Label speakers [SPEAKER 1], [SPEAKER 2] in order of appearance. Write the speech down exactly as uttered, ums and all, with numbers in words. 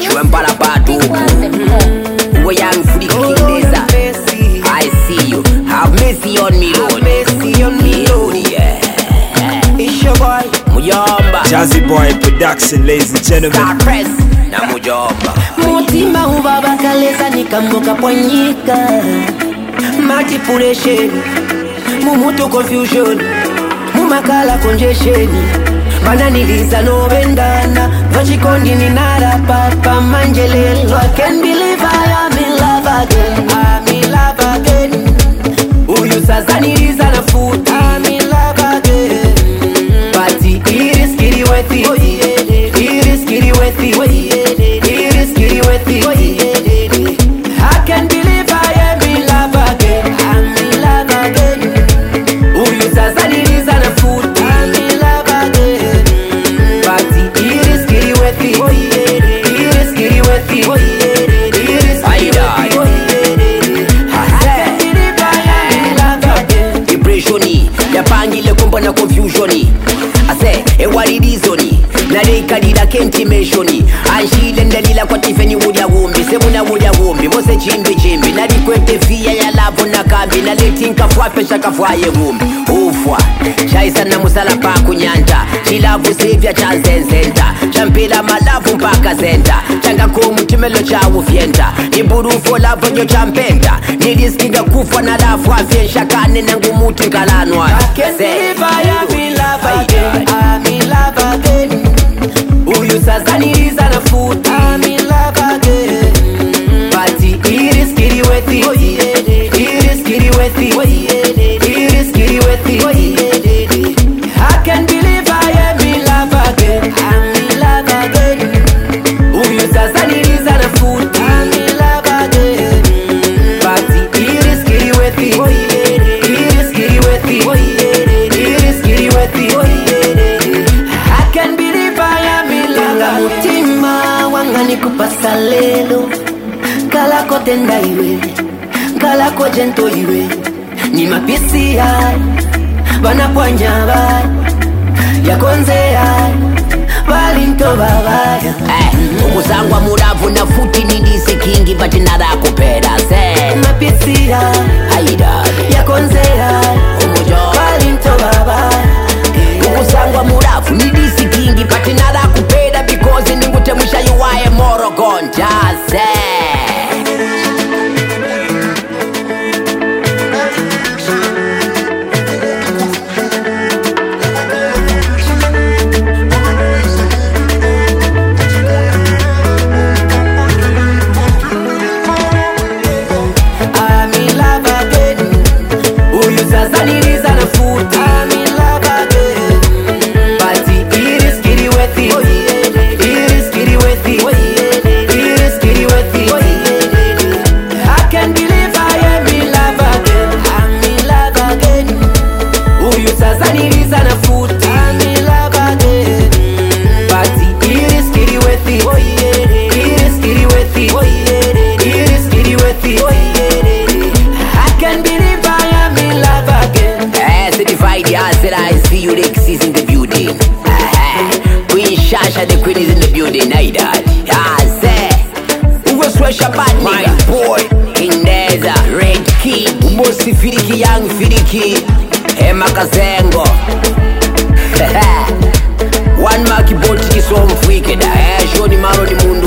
[SPEAKER 1] Chwembala badu we young freaky Kindeza. I see you, have mercy on me, Lord. Have mercy on me, Lord. Yeah, it's your boy Mujomba,
[SPEAKER 2] Jazzy Boy Production, ladies and gentlemen.
[SPEAKER 1] Star Press na Mujomba.
[SPEAKER 3] Mutima ubaba kaleza nikamoka pwanyika. Manipulation, mumutu confusion, mumakala congestion. Bananiliza no bendana, vachikondi ni nara papa manjelelo. I can't believe I am in love again, I'm in love again. Uyu sasa niliza na futi, I'm in love again. Pati iris kiri wethi, iris kiri wethi, iris kiri wethi. I can't believe I am in love again, I'm in love again. Uyu sasa niliza na futi, I'm in love again. Pati iris kiri wethi, iris kiri wethi, iris kiri wethi. I can't believe I am in love again.
[SPEAKER 1] Depressioni, yapangile kumba na confusioni. Ase, ewa lidizoni Nareka lila kentimationi. Anshile ndalila kwa tifeni wuja wumbi. Semuna wuja wumbi, mose chimbi chimbi. Nalikwete via ya lavu na kambi. Naletinka fwape shaka fwaye wumbi. Ufwa, shaisa na musala pa kunyanta. Chilavu sivya chanzenzenta. Champila malavu mpaka zenta. Changa kumu timelo cha ufyenta. Niburufo lavo nyo champenta. Nilisikiga kufwa na lafu afyensha. Kane na ngumuti ngalanwa.
[SPEAKER 3] I can't believe I am in love again, I'm in love again. Uyu sasa niliza na futi, I'm in love again. Pati iris kiri wethi, iris kiri wethi, iris kiri wethi. I can't believe I am in love again, I'm in love again. Uyu sasa niliza na futi, I'm in love again. Pati iris kiri wethi, iris kiri wethi, iris kiri wethi. I can't believe I am in love. Mutima wanga nikupasa lelo. Kala ko tenda iwe, kala ko jento iwe. Ni mapisi hai, banapwanya bai. Yakonze hai, balinto babaya.
[SPEAKER 1] Eh, ukusangwa muravu na futi nidisi kingi bati narakupera se.
[SPEAKER 3] Mapisi hai,
[SPEAKER 1] Haida
[SPEAKER 3] yakonze hai,
[SPEAKER 1] Mujomba.
[SPEAKER 3] balinto babaya.
[SPEAKER 1] Ukusangwa muravu nidisi kingi bati narakupera. Because ningute musha yuwae moro gonja se.
[SPEAKER 3] I'm in love again. Uyu sasa niliza na futi, I'm in love again. Pati iris kiri wethi, iris kiri wethi, iris kiri wethi. I can't believe I am in love again, I'm in love again. Uyu sasa niliza na futi, I'm in love again. Pati iris kiri wethi, iris kiri wethi, iris kiri wethi. I can't believe I am in love again.
[SPEAKER 1] Eh, certified, yeah, said I see you, the is in the building. Eh, Queen Shasha, the queen is in the building, I dad. Yeah, say, who was fresh about my boy, Kindeza, Red Key, Umosi Firiki, Young Firiki, Emma Kazengo. One marky boat is so freaking, eh, Shoni Maro, the moon.